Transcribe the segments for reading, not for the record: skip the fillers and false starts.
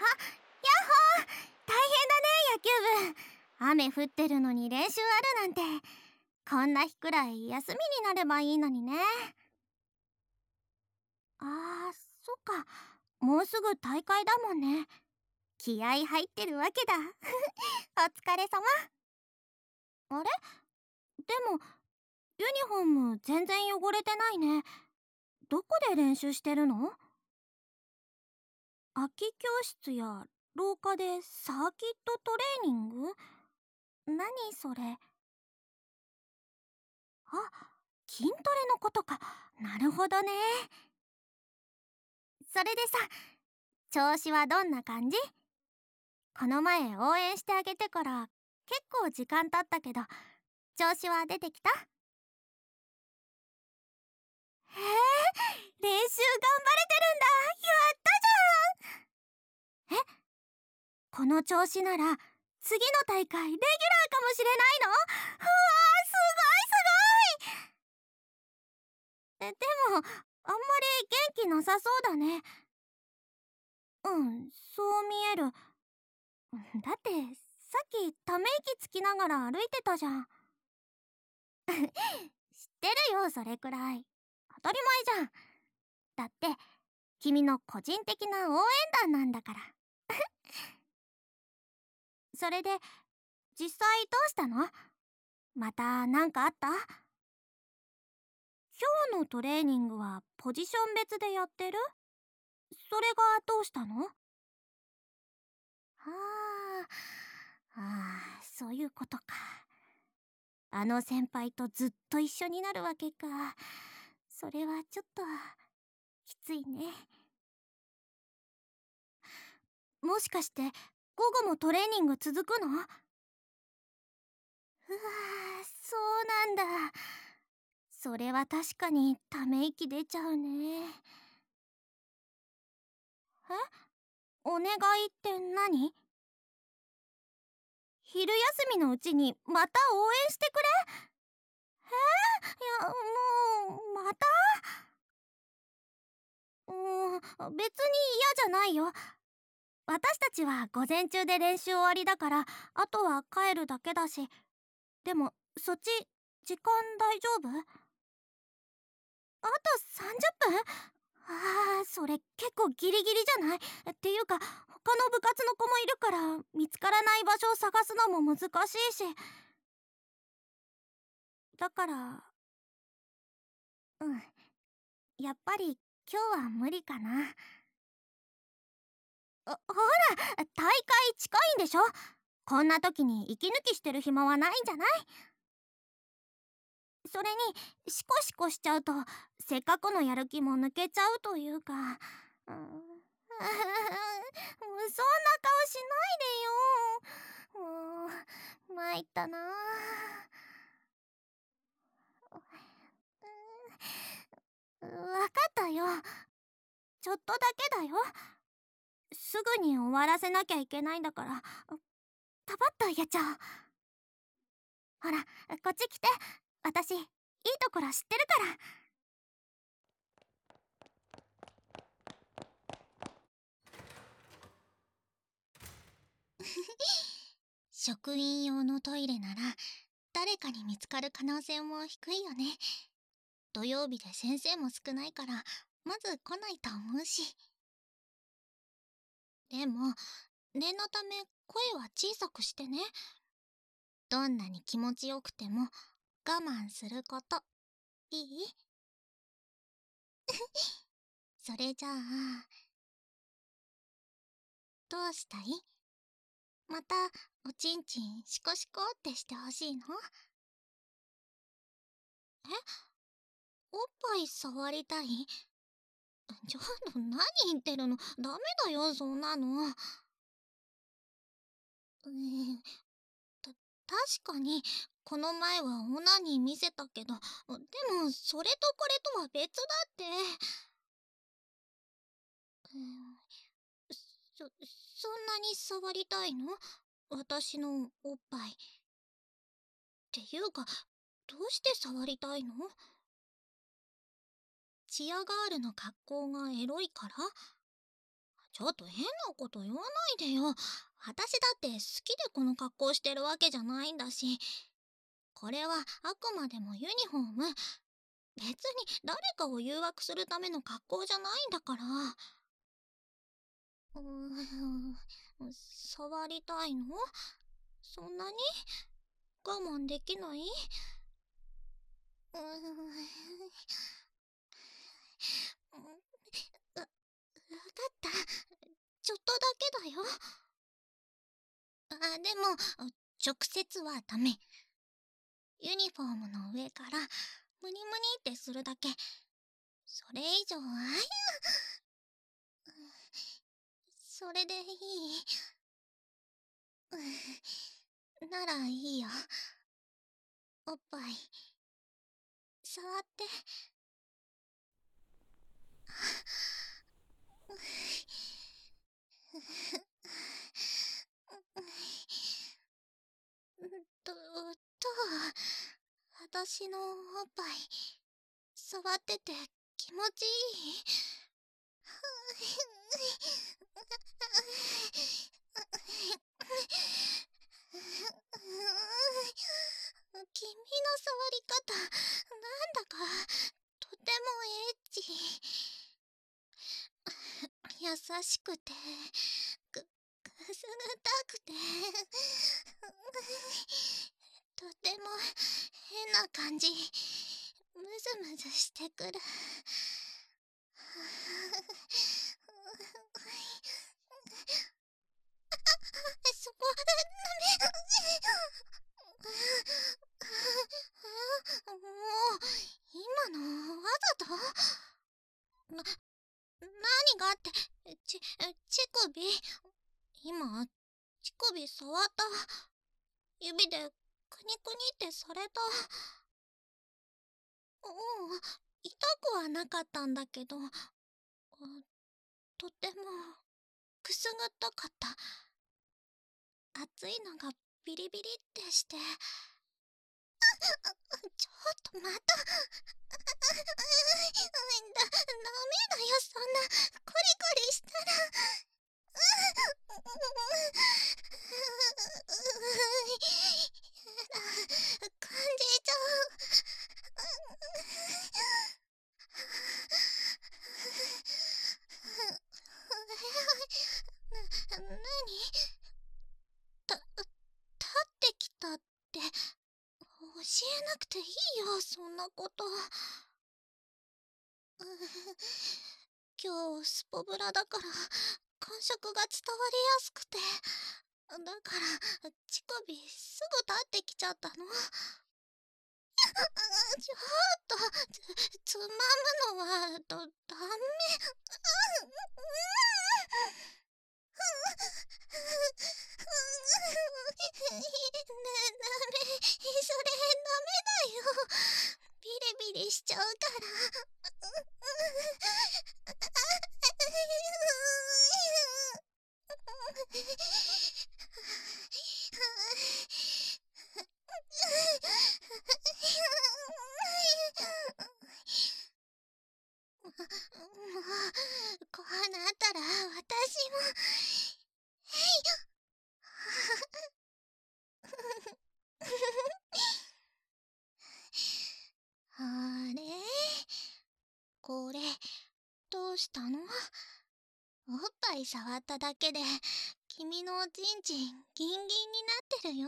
大変だね、野球部。雨降ってるのに練習あるなんて。こんな日くらい休みになればいいのにね。あー、そっか。もうすぐ大会だもんね。気合い入ってるわけだ。お疲れ様。あれ？でもユニフォーム全然汚れてないね。どこで練習してるの？空き教室や廊下でサーキットトレーニング？何それ？あ、筋トレのことか。なるほどね。それでさ、調子はどんな感じ？この前応援してあげてから結構時間経ったけど、調子は出てきた？へえ、練習頑張れてるんだ。やったじゃん。この調子なら次の大会レギュラーかもしれないの？うわー、すごいすごい。でもあんまり元気なさそうだね。うん、そう見える。だってさっきため息つきながら歩いてたじゃん。知ってるよ、それくらい。当たり前じゃん。だって君の個人的な応援団なんだから。それで実際どうしたの？また何かあった？今日のトレーニングはポジション別でやってる？それがどうしたの？そういうことか。あの先輩とずっと一緒になるわけか。それはちょっときついね。もしかして午後もトレーニング続くの？そうなんだ。それは確かにため息出ちゃうね。お願いって何？昼休みのうちにまた応援してくれ？いや、もうまた？別に嫌じゃないよ。私たちは午前中で練習終わりだから、あとは帰るだけだし。でもそっち時間大丈夫？あと30分？それ結構ギリギリじゃない？っていうか他の部活の子もいるから見つからない場所を探すのも難しいし。だからやっぱり今日は無理かな。ほら、大会近いんでしょ？こんな時に息抜きしてる暇はないんじゃない？それにシコシコしちゃうとせっかくのやる気も抜けちゃうというか。そんな顔しないでよ。もう参ったな。分かったよ。ちょっとだけだよ。すぐに終わらせなきゃいけないんだから、パパッとやっちゃおう。ほら、こっち来て。私いいところ知ってるから。職員用のトイレなら誰かに見つかる可能性も低いよね。土曜日で先生も少ないからまず来ないと思うし。でも念のため声は小さくしてね。どんなに気持ちよくても我慢すること。いい？それじゃあどうしたい？またおちんちんシコシコってしてほしいの？おっぱい触りたい？ちょっと何言ってるの？ダメだよ、そんなの。た確かにこの前はオナニー見せたけど、でもそれとこれとは別だって。そんなに触りたいの？私のおっぱい。っていうかどうして触りたいの？チアガールの格好がエロいから？ ちょっと変なこと言わないでよ。私だって好きでこの格好してるわけじゃないんだし。これはあくまでもユニフォーム。別に誰かを誘惑するための格好じゃないんだから。うーん、触りたいの？そんなに我慢できない？うーん、わかった。ちょっとだけだよ。でも、直接はダメ。ユニフォームの上から、ムニムニってするだけ。それ以上は、それでいい。ならいいよ。おっぱい、触って。私のおっぱい、触ってて気持ちいい？君の触り方、なんだか、とてもエッチ。優しくて、くすぐったくて、とても変な感じ。ムズムズしてくる。そこ、ダメ。もう、今のわざと？な、何がって、乳首？今、乳首触った。指でクニクニってされた。痛くはなかったんだけど、とてもくすぐったかった。熱いのがビリビリってして。ちょっとまた。ダメだよ、そんなコリコリしたら。感じちゃう。なに？立ってきたって、教えなくていいよ、そんなこと。今日スポブラだから感触が伝わりやすくて、だから乳首すぐ立ってきちゃったの。ちょっとつまむのはダメ。ダメ、それダメだよ。ビリビリしちゃうから。もう、こうなったら私も。あれ、これどうしたの？おっぱい触っただけで君のおちんちんギンギンになってるよ。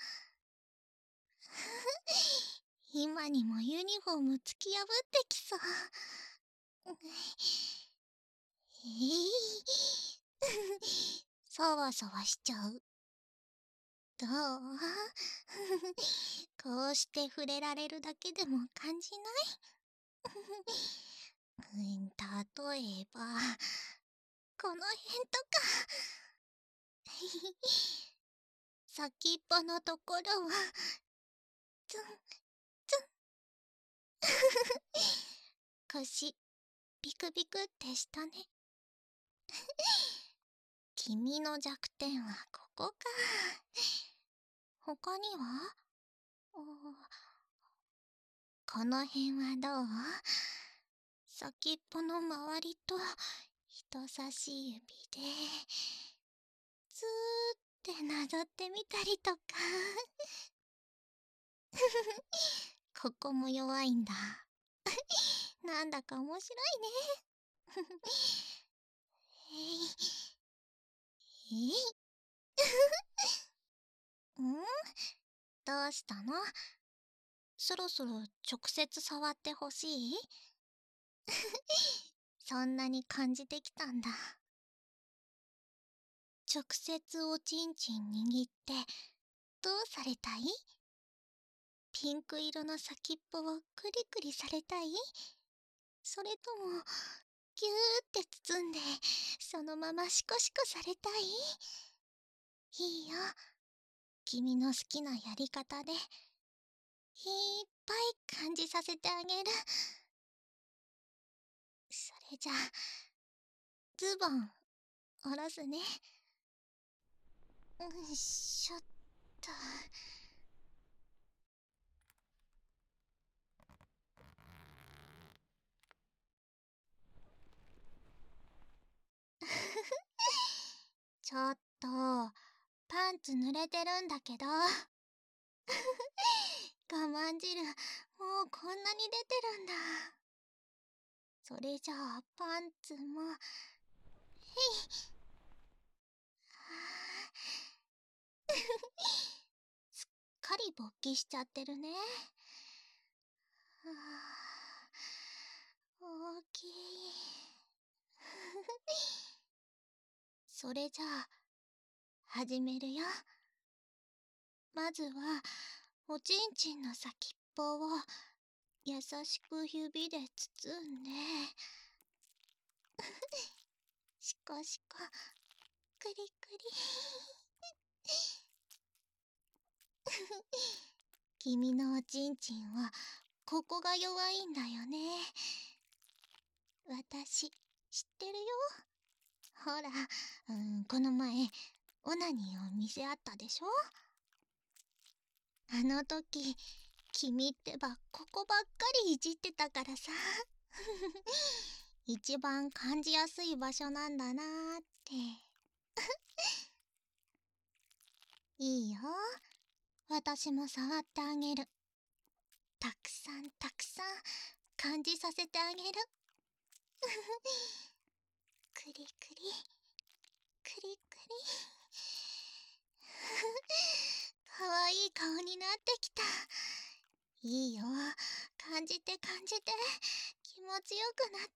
今にもユニフォーム突き破ってきそう。そわそわしちゃう。どう？こうして触れられるだけでも感じない？例えば、この辺とか。先っぽのところは、ツン、ツン。腰、ビクビクってしたね。君の弱点はここか。他には？この辺はどう？先っぽの周りと人差し指でずーってなぞってみたりとかここも弱いんだ。なんだか面白いね。えいえいん、どうしたの？そろそろ直接触ってほしい？そんなに感じてきたんだ。直接おちんちん握ってどうされたい？ピンク色の先っぽをクリクリされたい？それともギューって包んでそのままシコシコされたい？いいよ、君の好きなやり方でいっぱい感じさせてあげる。それじゃあズボン下ろすね。よいしょっと。ちょっとパンツ濡れてるんだけど。我慢汁もうこんなに出てるんだ。それじゃあパンツもへい。すっかり勃起しちゃってるね。大きい。それじゃあ始めるよ。まずはおちんちんの先っぽを優しく指で包んでシコシコクリクリ。君のおちんちんはここが弱いんだよね。私知ってるよ。ほら、この前オナニーを見せ合ったでしょ。あの時君ってばここばっかりいじってたからさ。一番感じやすい場所なんだなーって。いいよ、私も触ってあげる。たくさんたくさん感じさせてあげる。クリクリクリクリ。かわいい顔になってきた。いいよ、感じて感じて気持ちよくなって。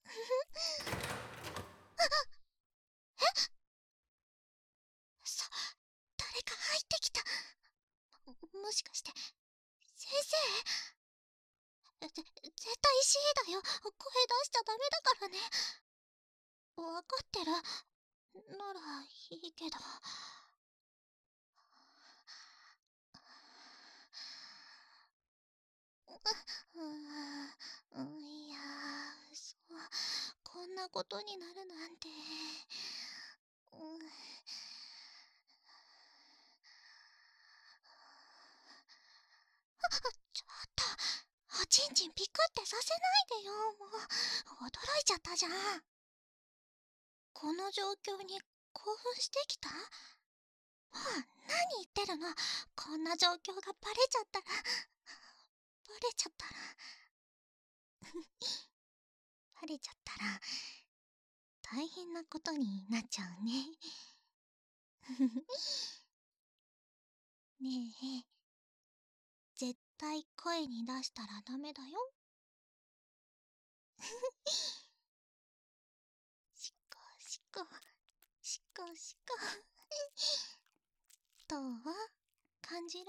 誰か入ってきた。もしかして先生？絶対 C だよ。声出しちゃダメだからね。わかってるならいいけど。いやそう、こんなことになるなんて。ちょっと、おちんちんピクってさせないでよ。もう驚いちゃったじゃん。この状況に興奮してきた？もう何言ってるの。こんな状況がバレちゃったらバレちゃったら大変なことになっちゃうね。ねえ、絶対声に出したらダメだよ。シコシコシコシコ。どう？感じる？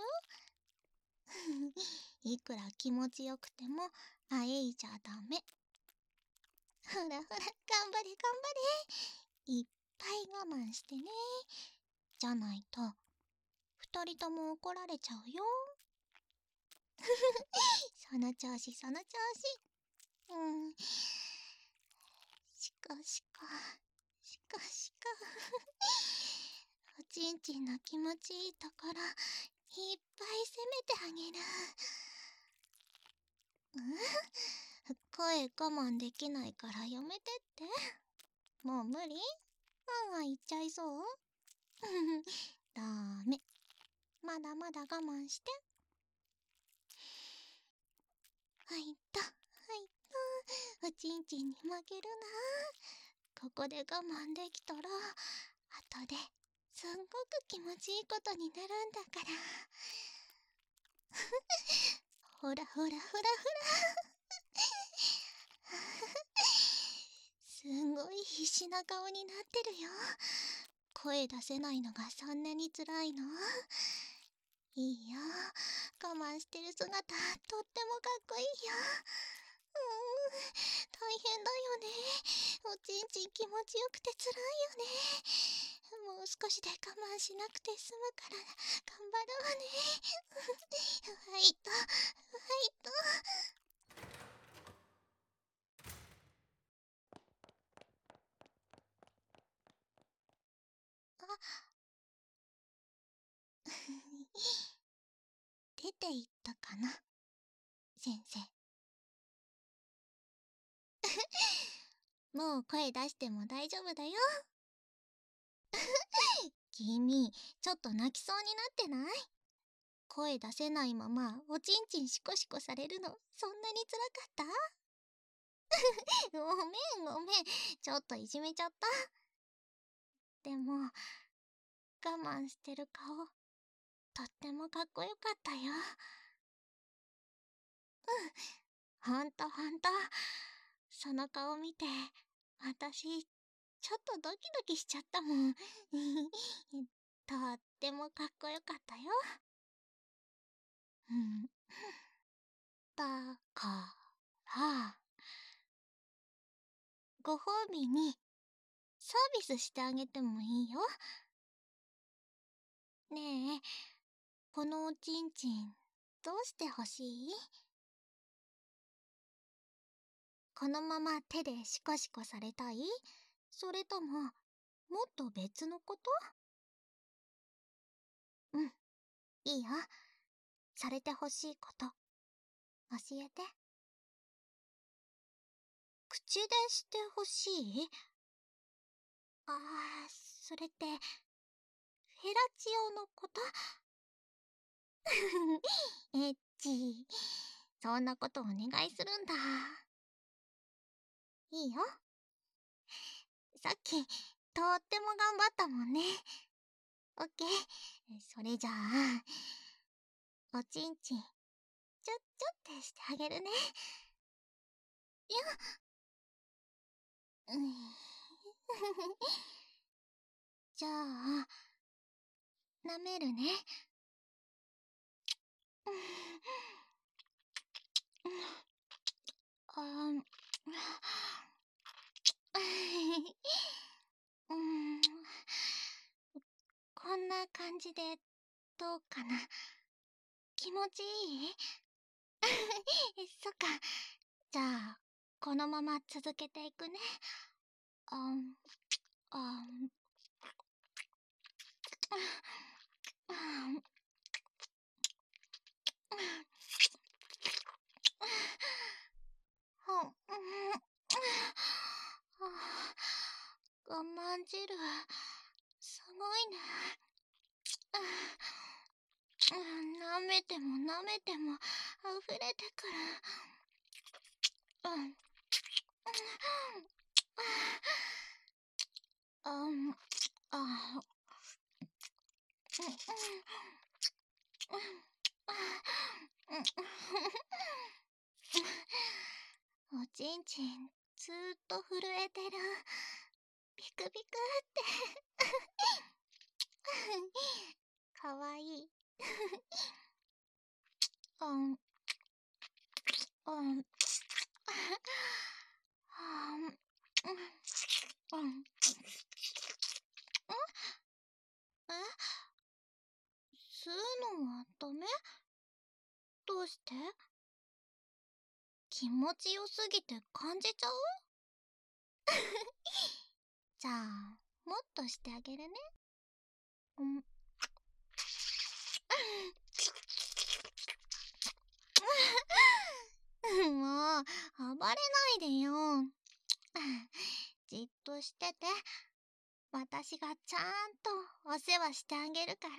いくら気持ちよくてもあえいじゃダメ。ほらほら、頑張れ頑張れ。いっぱい我慢してね。じゃないと二人とも怒られちゃうよ。その調子その調子。シコシコシコシコ。おちんちんの気持ちいいところいっぱい攻めてあげる。声我慢できないからやめてって。 もう無理？言っちゃいそう？ダメ。まだまだ我慢して。はいっと、はいっと。おちんちんに負けるな。ここで我慢できたら、後ですんごく気持ちいいことになるんだから。ほらほらほらほら。すんごい必死な顔になってるよ。声出せないのがそんなに辛いの？いいよ。我慢してる姿、とってもかっこいいよ。大変だよね。おちんちん気持ちよくて辛いよね。もう少しで我慢しなくて済むから頑張るわね。はいと、はいと。出て行ったかな、先生。もう声出しても大丈夫だよ。君、ちょっと泣きそうになってない？声出せないままおちんちんシコシコされるのそんなに辛かった？ごめんごめん、ちょっといじめちゃった。でも我慢してる顔とってもかっこよかったよ。ほんとほんと、その顔見て私ちょっとドキドキしちゃったもん。とってもかっこよかったよ。だからご褒美にサービスしてあげてもいいよ。ねえ、このおちんちんどうしてほしい？このまま手でシコシコされたい？それとももっと別のこと？うん、いいよ。されてほしいこと教えて。口でしてほしい？それってフェラチオのこと？エッチ。そんなことお願いするんだ。いいよ。さっきとっても頑張ったもんね。オッケー。それじゃあおちんちんちょってしてあげるね。よっ。じゃあ舐めるね。あんこんな感じでどうかな？気持ちいい？そっか。じゃあこのまま続けていくね。あんあん我慢汁すごいね。舐めても舐めても溢れてくる。おちんちんずーっと震えてる。ピクピクってかわいい。うんうん吸うのはダメ？どうして？気持ちよすぎて感じちゃう？じゃあもっとしてあげるね。もう暴れないでよ。じっととしてて。私がちゃんとお世話してあげるから。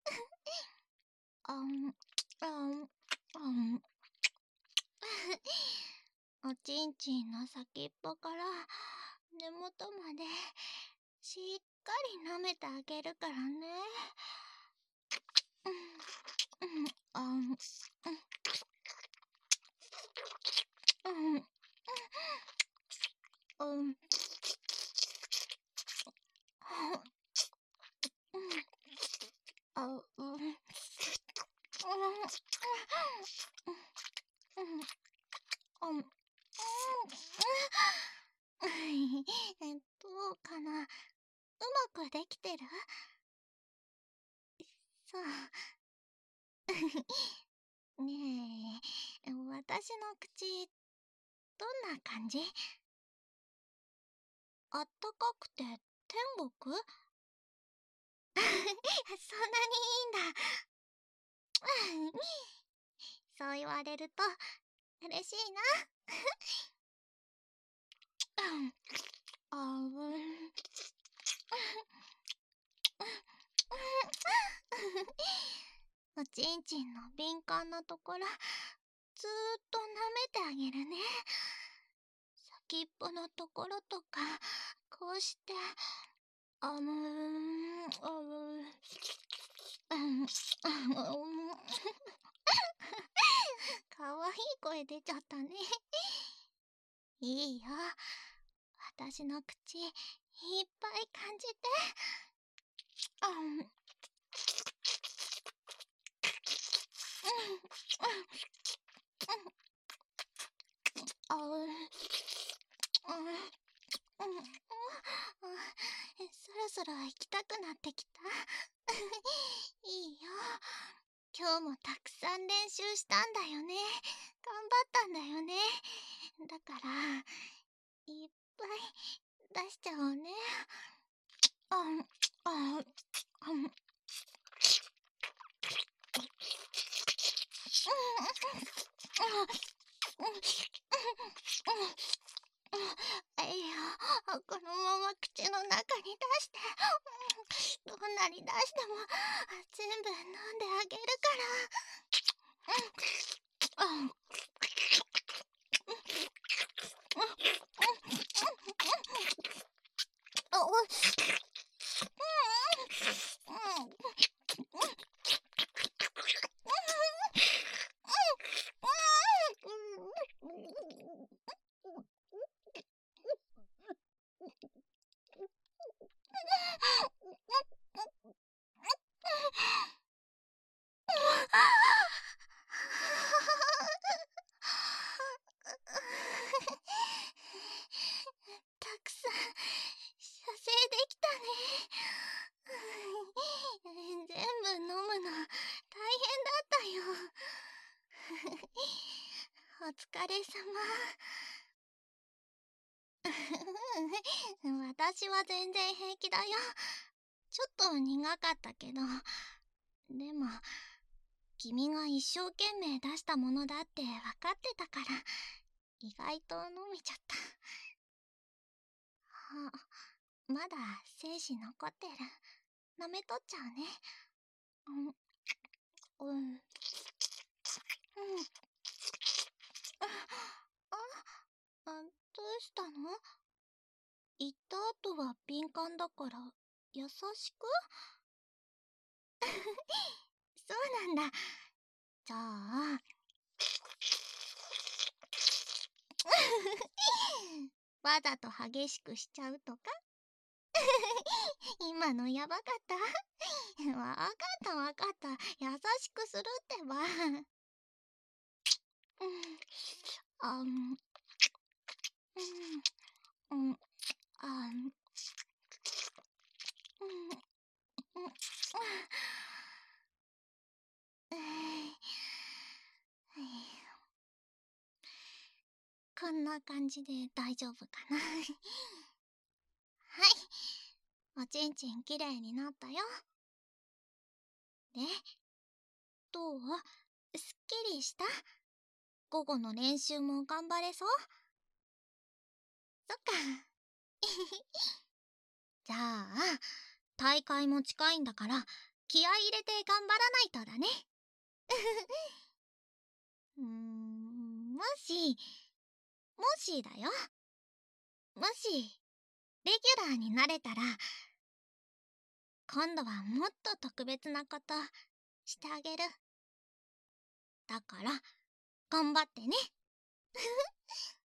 おちんちんの先っぽから根元までしっかり舐めてあげるからね。どうかな、うまくできてる？そう。ねえ、私の口、どんな感じ？あったかくて天国？そんなにいいんだ。そう言われると嬉しいな。おちんちんの敏感なところ、ずーっと舐めてあげるね。先っぽのところとか、こうして、かわいい声出ちゃったね。いいよ。私の口、いっぱい感じて。そろそろ行きたくなってきた。いいよ。今日もたくさん練習したんだよね。頑張ったんだよね。だから、いっぱい出しちゃおうね。いや、このまま口の中に出して、どんなに出しても全部飲んであげるから。たくさん射精できたね。全部飲むの大変だったよ。お疲れ様。私は全然平気だよ。ちょっと苦かったけど、でも君が一生懸命出したものだって分かってたから、意外と飲めちゃった。まだ精子残ってる。舐めとっちゃうね。どうしたの？言った後は敏感だから優しく？そうなんだ。じゃあわざと激しくしちゃうとか？今のやばかった？わかったわかった。優しくするってば。こんな感じで大丈夫かな。はい、おちんちんきれいになったよ。で、どう？すっきりした？午後の練習も頑張れそう？そっか、 じゃあ、大会も近いんだから、気合い入れて頑張らないとだね。もしだよ。もし、レギュラーになれたら、今度はもっと特別なことしてあげる。だから、頑張ってね。